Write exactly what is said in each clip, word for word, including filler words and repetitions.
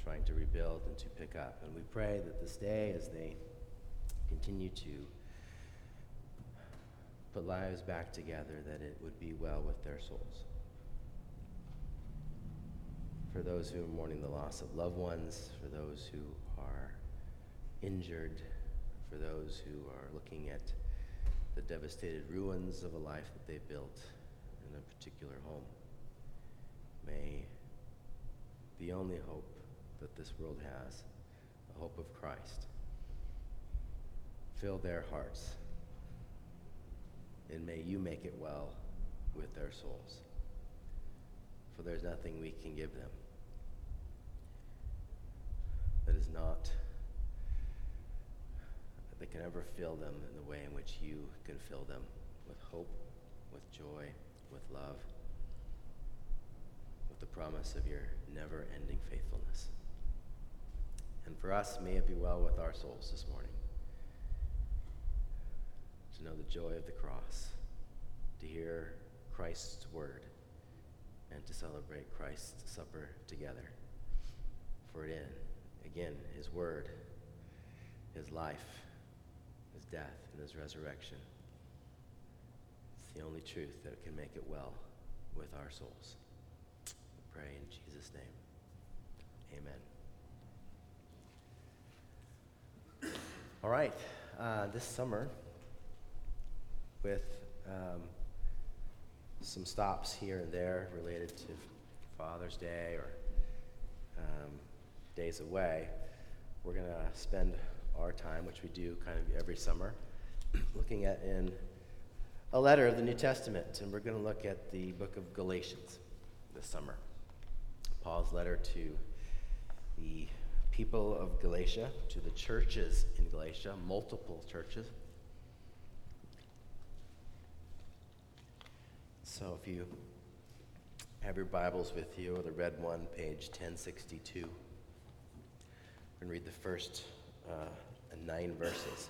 trying to rebuild and to pick up. And we pray that this day, as they continue to put lives back together, that it would be well with their souls. For those who are mourning the loss of loved ones, for those who are injured, for those who are looking at the devastated ruins of a life that they built in a particular home. May the only hope that this world has, the hope of Christ, fill their hearts, and may you make it well with their souls. For there's nothing we can give them that is not, that can ever fill them in the way in which you can fill them with hope, with joy, with love, with the promise of your never-ending faithfulness. And for us, may it be well with our souls this morning to know the joy of the cross, to hear Christ's word, and to celebrate Christ's supper together. For it in, again, his word, his life, his death, and his resurrection. It's the only truth that can make it well with our souls. We pray in Jesus' name. Amen. All right. Uh, this summer, with um, some stops here and there related to Father's Day or um, days away, we're going to spend our time, which we do kind of every summer, looking at in a letter of the New Testament, and we're going to look at the book of Galatians this summer. Paul's letter to the people of Galatia, to the churches in Galatia, multiple churches. So if you have your Bibles with you, or the red one, page ten sixty-two, we're going to read the first uh, nine verses.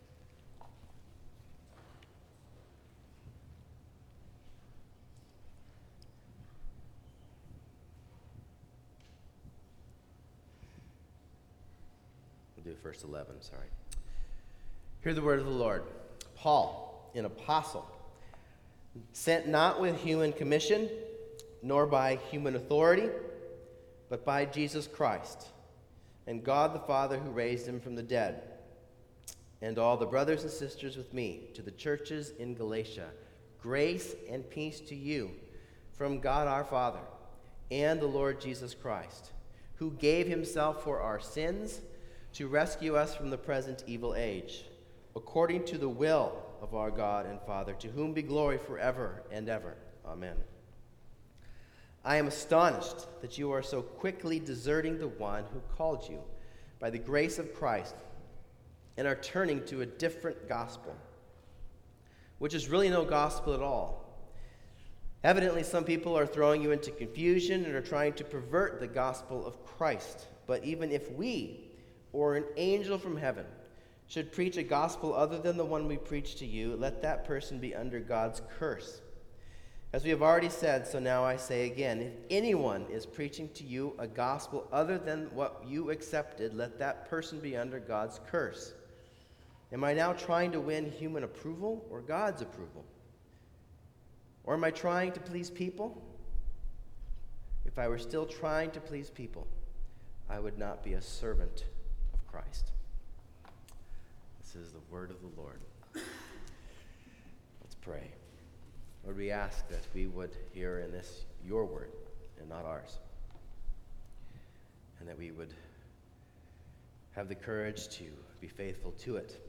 We'll do verse eleven, sorry. Hear the word of the Lord. Paul, an apostle, sent not with human commission, nor by human authority, but by Jesus Christ, and God the Father who raised him from the dead, and all the brothers and sisters with me, to the churches in Galatia, grace and peace to you from God our Father and the Lord Jesus Christ, who gave himself for our sins to rescue us from the present evil age, according to the will of our God and Father, to whom be glory forever and ever. Amen. I am astonished that you are so quickly deserting the one who called you by the grace of Christ and are turning to a different gospel, which is really no gospel at all. Evidently, some people are throwing you into confusion and are trying to pervert the gospel of Christ. But even if we, or an angel from heaven, should preach a gospel other than the one we preach to you, let that person be under God's curse. As we have already said, so now I say again, if anyone is preaching to you a gospel other than what you accepted, let that person be under God's curse. Am I now trying to win human approval or God's approval? Or am I trying to please people? If I were still trying to please people, I would not be a servant of Christ. This is the word of the Lord. Let's pray. Lord, we ask that we would hear in this your word and not ours, and that we would have the courage to be faithful to it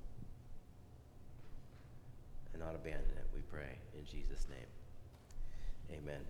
and not abandon it, we pray in Jesus' name. Amen.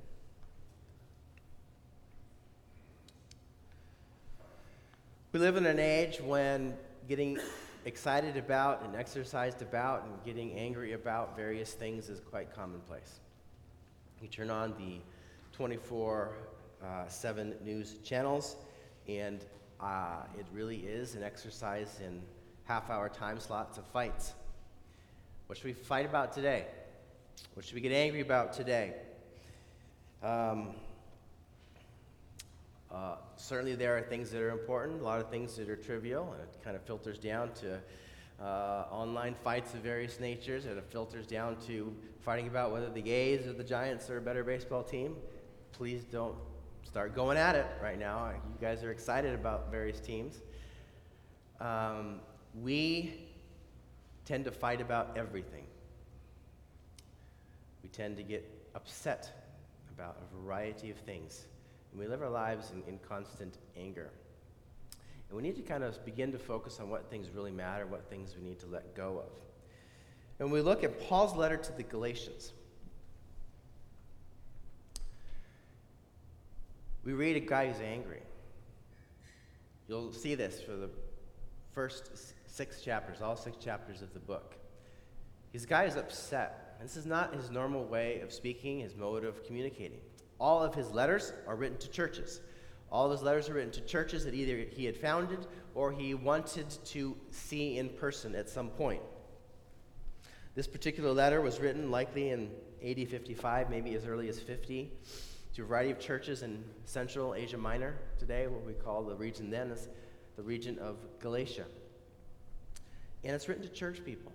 We live in an age when getting excited about and exercised about and getting angry about various things is quite commonplace. You turn on the twenty-four seven news channels, and uh, it really is an exercise in half-hour time slots of fights. What should we fight about today? What should we get angry about today? Um, Uh, certainly there are things that are important, a lot of things that are trivial, and it kind of filters down to uh, online fights of various natures, and it filters down to fighting about whether the A's or the Giants are a better baseball team. Please don't start going at it right now. You guys are excited about various teams. Um, we tend to fight about everything. We tend to get upset about a variety of things. And we live our lives in, in constant anger. And we need to kind of begin to focus on what things really matter, what things we need to let go of. And when we look at Paul's letter to the Galatians, we read a guy who's angry. You'll see this for the first six chapters, all six chapters of the book. This guy is upset. This is not his normal way of speaking, his mode of communicating. All of his letters are written to churches. All of his letters are written to churches that either he had founded or he wanted to see in person at some point. This particular letter was written likely in A D fifty-five, maybe as early as fifty, to a variety of churches in Central Asia Minor today, what we call the region then is the region of Galatia. And it's written to church people.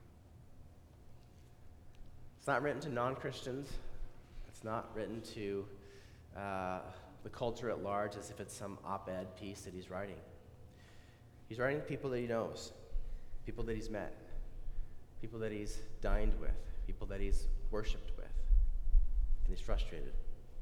It's not written to non-Christians. It's not written to uh, the culture at large as if it's some op-ed piece that he's writing. He's writing to people that he knows, people that he's met, people that he's dined with, people that he's worshipped with, and he's frustrated,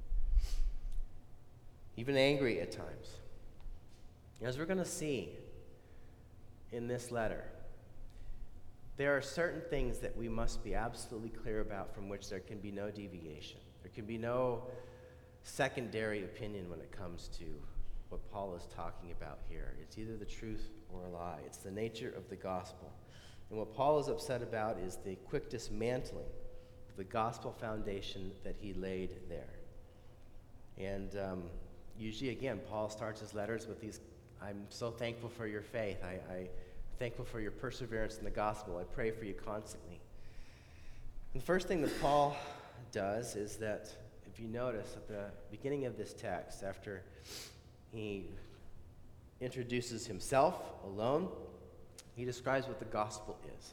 even angry at times. As we're going to see in this letter, there are certain things that we must be absolutely clear about from which there can be no deviation. There can be no secondary opinion when it comes to what Paul is talking about here. It's either the truth or a lie. It's the nature of the gospel. And what Paul is upset about is the quick dismantling of the gospel foundation that he laid there. And um, usually, again, Paul starts his letters with these, I'm so thankful for your faith. I, I thankful for your perseverance in the gospel. I pray for you constantly. And the first thing that Paul does is that, if you notice at the beginning of this text, after he introduces himself alone, he describes what the gospel is.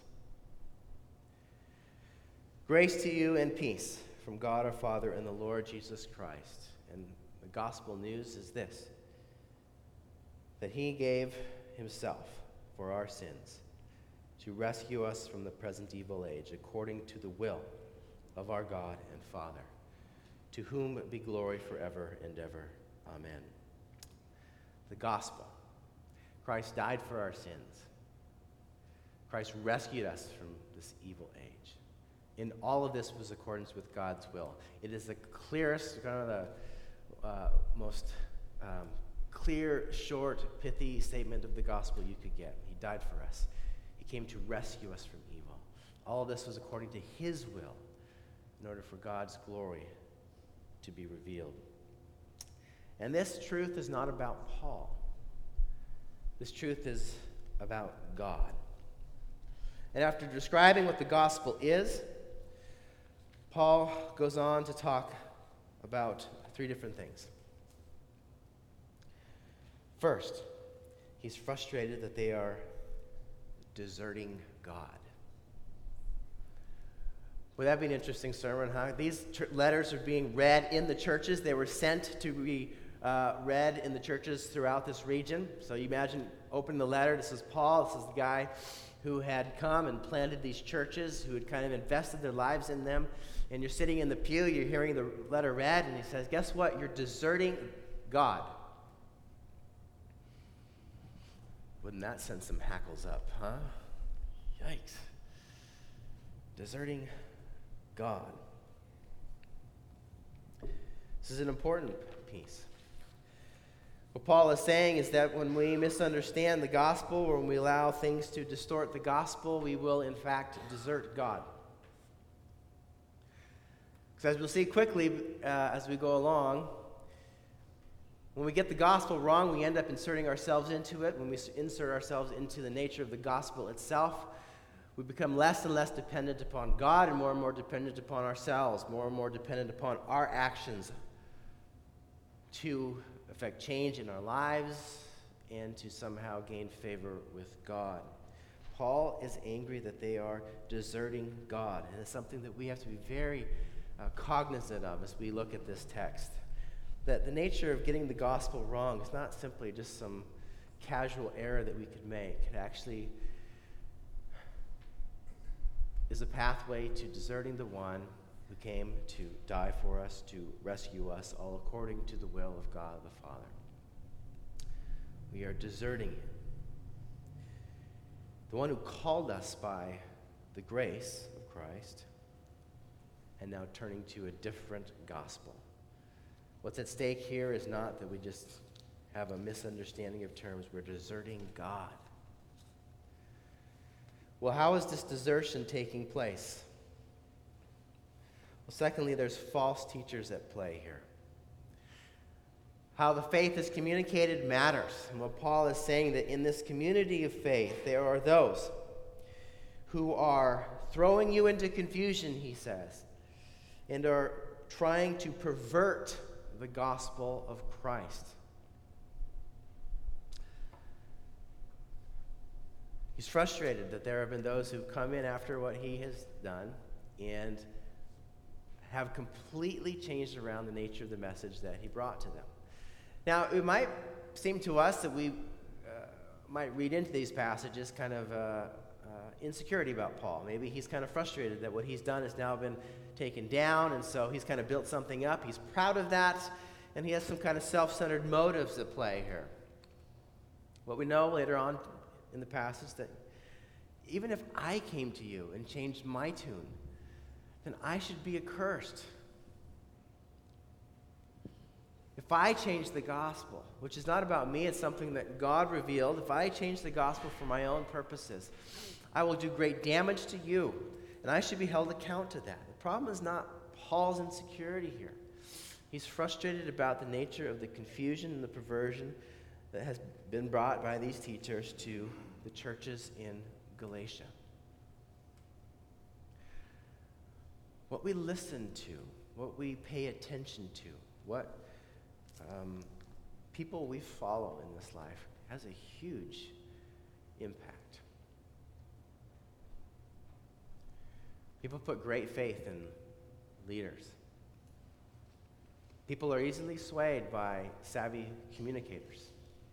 Grace to you and peace from God our Father and the Lord Jesus Christ. And the gospel news is this, that he gave himself for our sins, to rescue us from the present evil age, according to the will of our God and Father, to whom be glory forever and ever. Amen. The gospel. Christ died for our sins. Christ rescued us from this evil age. And all of this was in accordance with God's will. It is the clearest, kind of the uh, most um, clear, short, pithy statement of the gospel you could get. He died for us. He came to rescue us from evil. All of this was according to his will, in order for God's glory to be revealed. And this truth is not about Paul. This truth is about God. And after describing what the gospel is, Paul goes on to talk about three different things. First, he's frustrated that they are deserting God. Would that be an interesting sermon, huh? These ch- letters are being read in the churches. They were sent to be uh, read in the churches throughout this region. So you imagine opening the letter. This is Paul. This is the guy who had come and planted these churches, who had kind of invested their lives in them. And you're sitting in the pew, you're hearing the letter read, and he says, guess what? You're deserting God. Wouldn't that send some hackles up, huh? Yikes. Deserting God. This is an important piece. What Paul is saying is that when we misunderstand the gospel, or when we allow things to distort the gospel, we will in fact desert God. Because as we'll see quickly uh, as we go along, when we get the gospel wrong, we end up inserting ourselves into it. When we insert ourselves into the nature of the gospel itself, we become less and less dependent upon God and more and more dependent upon ourselves, more and more dependent upon our actions to affect change in our lives and to somehow gain favor with God. Paul is angry that they are deserting God, and it's something that we have to be very uh, cognizant of as we look at this text. That the nature of getting the gospel wrong is not simply just some casual error that we could make. It actually is a pathway to deserting the one who came to die for us, to rescue us, all according to the will of God the Father. We are deserting him. The one who called us by the grace of Christ, and now turning to a different gospel. What's at stake here is not that we just have a misunderstanding of terms. We're deserting God. Well, how is this desertion taking place? Well, secondly, there's false teachers at play here. How the faith is communicated matters. And what Paul is saying, that in this community of faith, there are those who are throwing you into confusion, he says, and are trying to pervert the gospel of Christ. He's frustrated that there have been those who come in after what he has done and have completely changed around the nature of the message that he brought to them. Now, it might seem to us that we uh, might read into these passages kind of uh, uh, insecurity about Paul. Maybe he's kind of frustrated that what he's done has now been taken down, and so he's kind of built something up. He's proud of that, and he has some kind of self-centered motives at play here. What we know later on in the passage, that even if I came to you and changed my tune, then I should be accursed. If I change the gospel, which is not about me, it's something that God revealed, if I change the gospel for my own purposes, I will do great damage to you, and I should be held account to that. The problem is not Paul's insecurity here. He's frustrated about the nature of the confusion and the perversion that has been brought by these teachers to the churches in Galatia. What we listen to, what we pay attention to, what um, people we follow in this life has a huge impact. People put great faith in leaders. People are easily swayed by savvy communicators.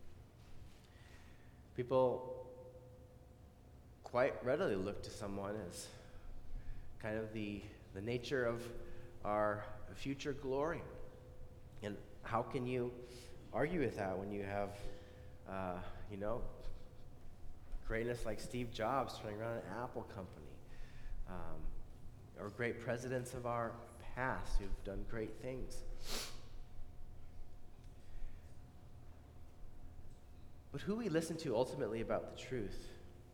People quite readily look to someone as kind of the, the nature of our future glory. And how can you argue with that when you have, uh, you know, greatness like Steve Jobs running around an Apple company, um, or great presidents of our past who've done great things? But who we listen to ultimately about the truth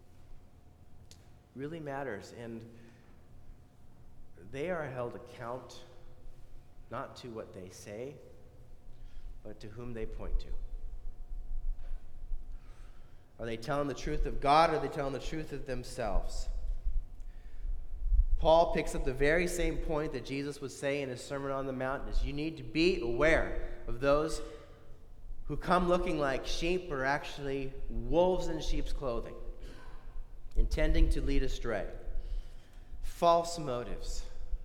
really matters, and they are held account not to what they say, but to whom they point to. Are they telling the truth of God, or are they telling the truth of themselves? Paul picks up the very same point that Jesus would say in his Sermon on the Mount, is you need to be aware of those who come looking like sheep are actually wolves in sheep's clothing, intending to lead astray. False motives.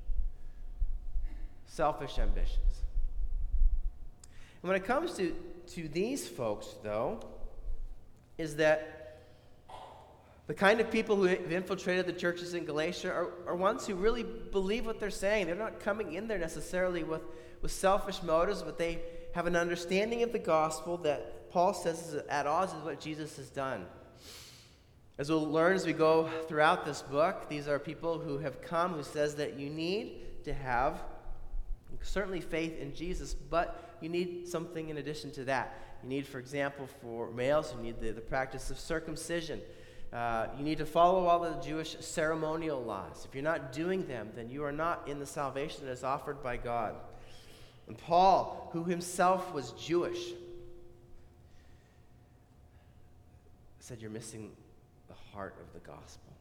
Selfish ambitions. And when it comes to, to these folks, though, is that the kind of people who have infiltrated the churches in Galatia are, are ones who really believe what they're saying. They're not coming in there necessarily with, with selfish motives, but they have an understanding of the gospel that Paul says is at odds with what Jesus has done. As we'll learn as we go throughout this book, these are people who have come who says that you need to have certainly faith in Jesus, but you need something in addition to that. You need, for example, for males, you need the, the practice of circumcision. Uh, you need to follow all the Jewish ceremonial laws. If you're not doing them, then you are not in the salvation that is offered by God. And Paul, who himself was Jewish, said you're missing the heart of the gospel.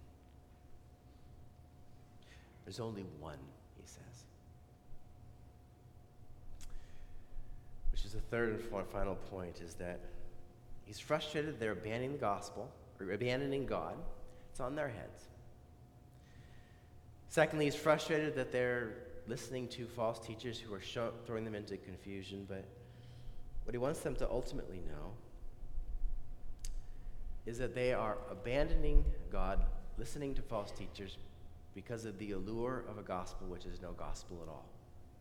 There's only one, he says. Which which is the third and final point, is that he's frustrated they're abandoning the gospel, or abandoning God. It's on their heads. Secondly, he's frustrated that they're listening to false teachers who are show, throwing them into confusion, but what he wants them to ultimately know is that they are abandoning God, listening to false teachers because of the allure of a gospel which is no gospel at all.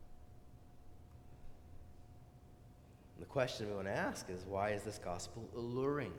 And the question we want to ask is, why is this gospel alluring?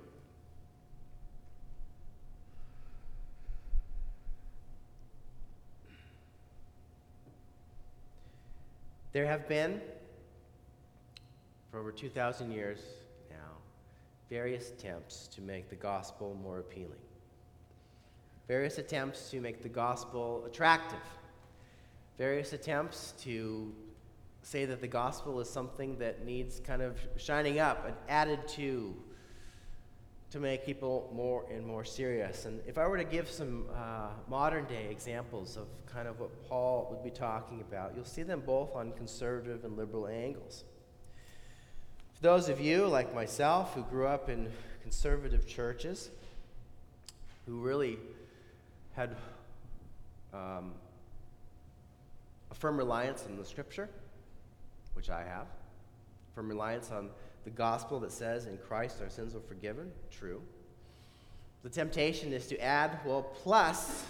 There have been, for over two thousand years now, various attempts to make the gospel more appealing. Various attempts to make the gospel attractive. Various attempts to say that the gospel is something that needs kind of shining up and added to to make people more and more serious. And if I were to give some uh, modern day examples of kind of what Paul would be talking about, you'll see them both on conservative and liberal angles. For those of you like myself who grew up in conservative churches, who really had um, a firm reliance on the Scripture, which I have, firm reliance on the gospel that says in Christ our sins are forgiven, true. The temptation is to add, well, plus,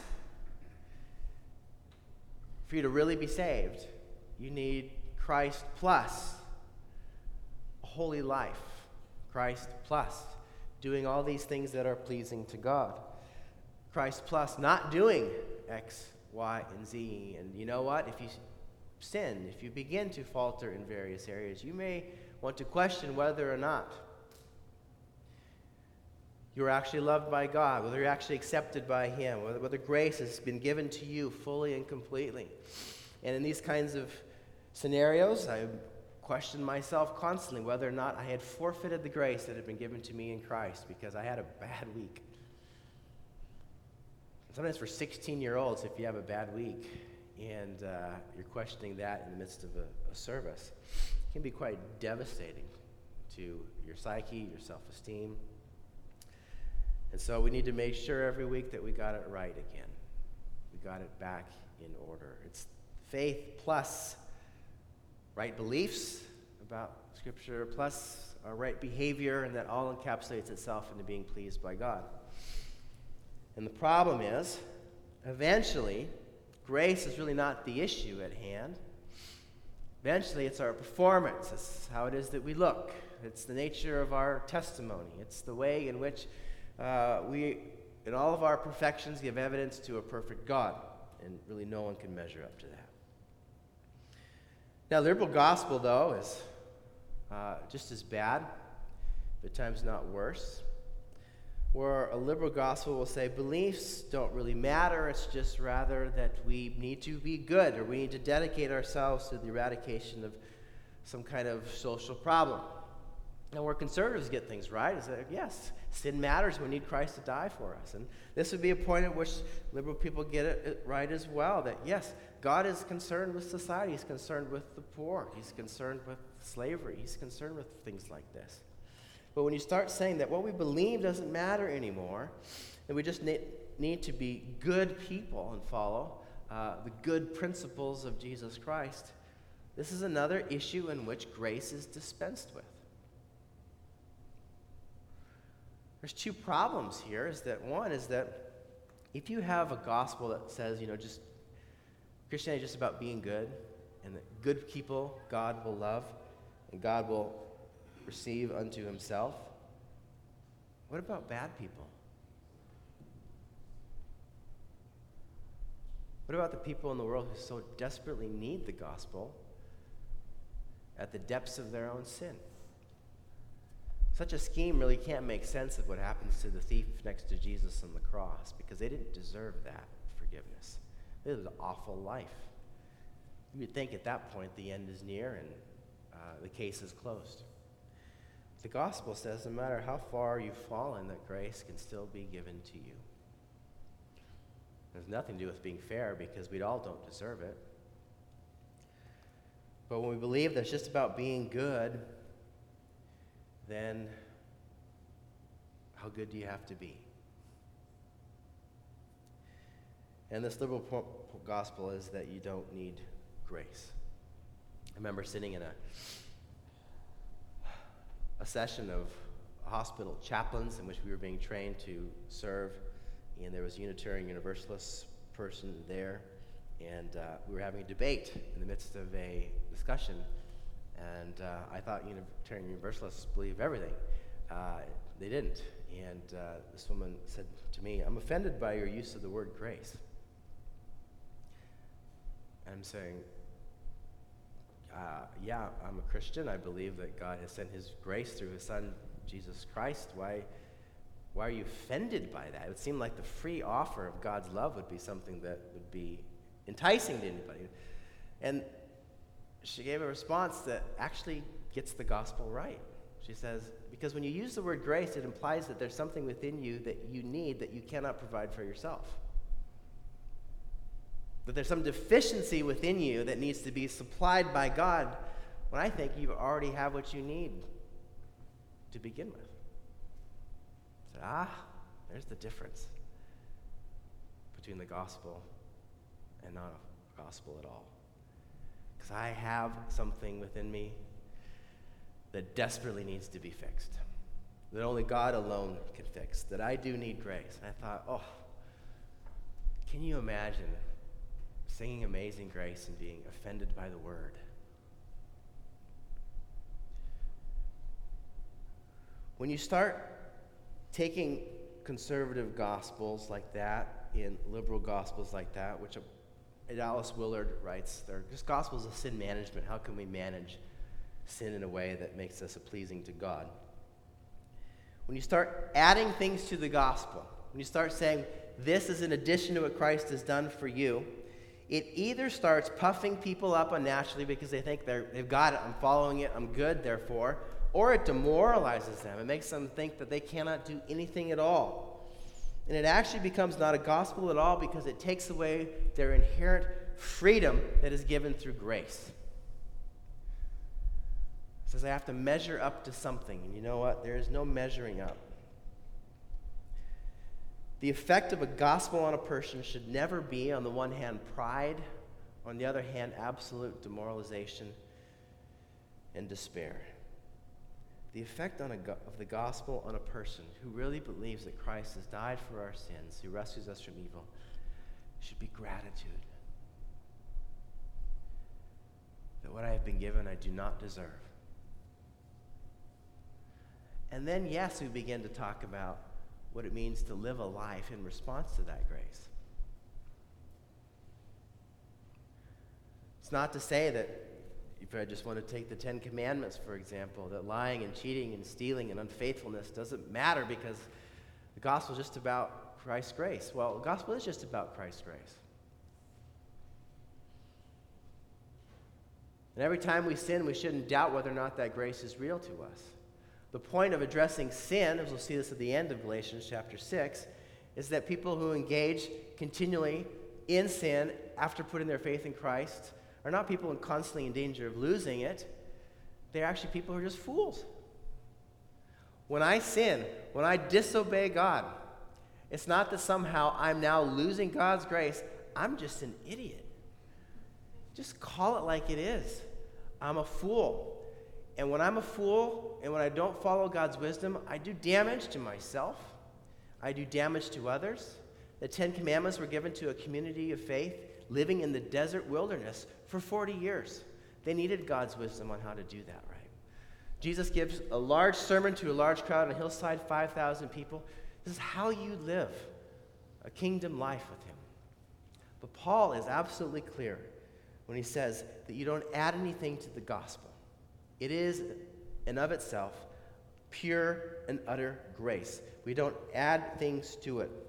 for you to really be saved, you need Christ plus a holy life. Christ plus doing all these things that are pleasing to God. Christ plus not doing X, Y, and Z. And you know what? If you sin, if you begin to falter in various areas, you may want to question whether or not you're actually loved by God, whether you're actually accepted by Him, whether, whether grace has been given to you fully and completely. And in these kinds of scenarios, I question myself constantly whether or not I had forfeited the grace that had been given to me in Christ because I had a bad week. Sometimes for sixteen-year-olds, if you have a bad week and uh, you're questioning that in the midst of a, a service, it can be quite devastating to your psyche, your self-esteem. And so we need to make sure every week that we got it right again. We got it back in order. It's faith plus right beliefs about Scripture plus our right behavior, and that all encapsulates itself into being pleased by God. And the problem is, eventually, grace is really not the issue at hand. Eventually, it's our performance. It's how it is that we look. It's the nature of our testimony. It's the way in which uh, we, in all of our perfections, give evidence to a perfect God. And really no one can measure up to that. Now, liberal gospel, though, is uh, just as bad, but at times not worse. Where a liberal gospel will say beliefs don't really matter, it's just rather that we need to be good, or we need to dedicate ourselves to the eradication of some kind of social problem. And where conservatives get things right is that, yes, sin matters, we need Christ to die for us. And this would be a point at which liberal people get it right as well, that yes, God is concerned with society, He's concerned with the poor, He's concerned with slavery, He's concerned with things like this. But when you start saying that what we believe doesn't matter anymore, and we just need, need to be good people and follow uh, the good principles of Jesus Christ, this is another issue in which grace is dispensed with. There's two problems here. Is that one is that if you have a gospel that says, you know, just Christianity is just about being good, and that good people God will love, and God will receive unto Himself, what about bad people? What about the people in the world who so desperately need the gospel at the depths of their own sin? Such a scheme really can't make sense of what happens to the thief next to Jesus on the cross, because they didn't deserve that forgiveness. It was an awful life. You would think at that point the end is near and uh, the case is closed. The gospel says no matter how far you've fallen, that grace can still be given to you. It has nothing to do with being fair, because we all don't deserve it. But when we believe that it's just about being good, then how good do you have to be? And this liberal po- gospel is that you don't need grace. I remember sitting in a, a session of hospital chaplains in which we were being trained to serve, and there was a Unitarian Universalist person there, and uh, we were having a debate in the midst of a discussion, and uh, I thought Unitarian Universalists believe everything. Uh, they didn't, and uh, this woman said to me, "I'm offended by your use of the word grace." And I'm saying, uh, yeah, I'm a Christian. I believe that God has sent his grace through his son, Jesus Christ. Why, why are you offended by that? It would seem like the free offer of God's love would be something that would be enticing to anybody. And she gave a response that actually gets the gospel right. She says, because when you use the word grace, it implies that there's something within you that you need that you cannot provide for yourself. That there's some deficiency within you that needs to be supplied by God, when I think you already have what you need to begin with. I said, ah, there's the difference between the gospel and not a gospel at all. Because I have something within me that desperately needs to be fixed, that only God alone can fix, that I do need grace. And I thought, oh, can you imagine singing Amazing Grace and being offended by the word? When you start taking conservative gospels like that, in liberal gospels like that, which Dallas Willard writes, they're just gospels of sin management. How can we manage sin in a way that makes us pleasing to God? When you start adding things to the gospel, when you start saying, this is in addition to what Christ has done for you, it either starts puffing people up unnaturally because they think they're, they've got it, I'm following it, I'm good, therefore, or it demoralizes them. It makes them think that they cannot do anything at all. And it actually becomes not a gospel at all because it takes away their inherent freedom that is given through grace. It says I have to measure up to something, and you know what? There is no measuring up. The effect of a gospel on a person should never be, on the one hand, pride, on the other hand, absolute demoralization and despair. The effect on a go- of the gospel on a person who really believes that Christ has died for our sins, who rescues us from evil, should be gratitude. That what I have been given I do not deserve. And then, yes, we begin to talk about what it means to live a life in response to that grace. It's not to say that, if I just want to take the Ten Commandments, for example, that lying and cheating and stealing and unfaithfulness doesn't matter because the gospel is just about Christ's grace. Well, the gospel is just about Christ's grace. And every time we sin, we shouldn't doubt whether or not that grace is real to us. The point of addressing sin, as we'll see this at the end of Galatians chapter six, is that people who engage continually in sin after putting their faith in Christ are not people in constantly in danger of losing it. They're actually people who are just fools. When I sin, when I disobey God, it's not that somehow I'm now losing God's grace. I'm just an idiot. Just call it like it is. I'm a fool. And when I'm a fool, and when I don't follow God's wisdom, I do damage to myself. I do damage to others. The Ten Commandments were given to a community of faith living in the desert wilderness for forty years. They needed God's wisdom on how to do that right. Jesus gives a large sermon to a large crowd on a hillside, five thousand people. This is how you live a kingdom life with him. But Paul is absolutely clear when he says that you don't add anything to the gospel. It is, in of itself, pure and utter grace. We don't add things to it.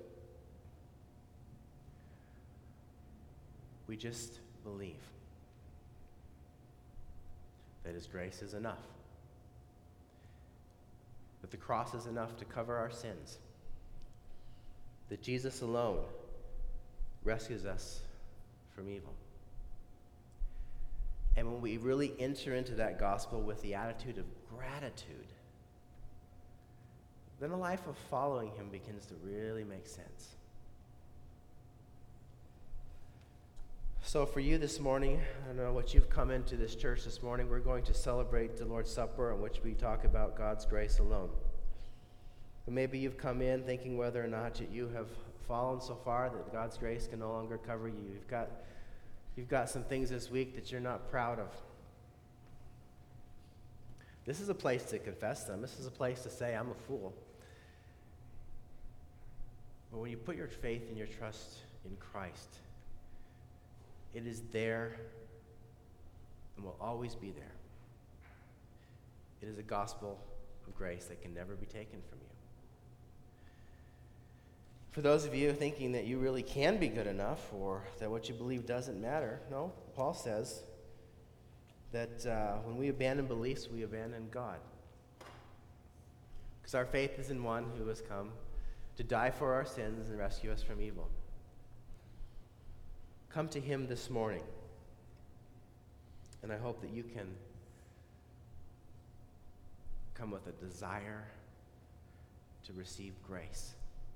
We just believe that his grace is enough, that the cross is enough to cover our sins, that Jesus alone rescues us from evil. And when we really enter into that gospel with the attitude of gratitude, then a life of following him begins to really make sense. So for you this morning, I don't know what you've come into this church this morning. We're going to celebrate the Lord's Supper, in which we talk about God's grace alone. But maybe you've come in thinking whether or not you have fallen so far that God's grace can no longer cover you. You've got, you've got some things this week that you're not proud of. This is a place to confess them. This is a place to say, I'm a fool. But when you put your faith and your trust in Christ, it is there and will always be there. It is a gospel of grace that can never be taken from you. For those of you thinking that you really can be good enough or that what you believe doesn't matter, no, Paul says that uh, when we abandon beliefs, we abandon God. Because our faith is in one who has come to die for our sins and rescue us from evil. Come to him this morning, and I hope that you can come with a desire to receive grace,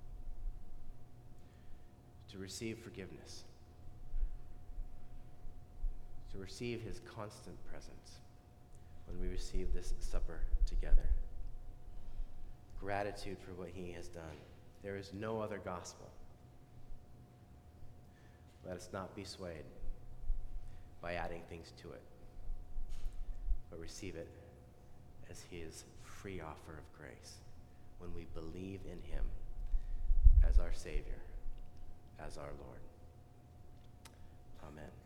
to receive forgiveness, to receive his constant presence when we receive this supper together. Gratitude for what he has done. There is no other gospel. Let us not be swayed by adding things to it, but receive it as his free offer of grace when we believe in him as our Savior, as our Lord. Amen.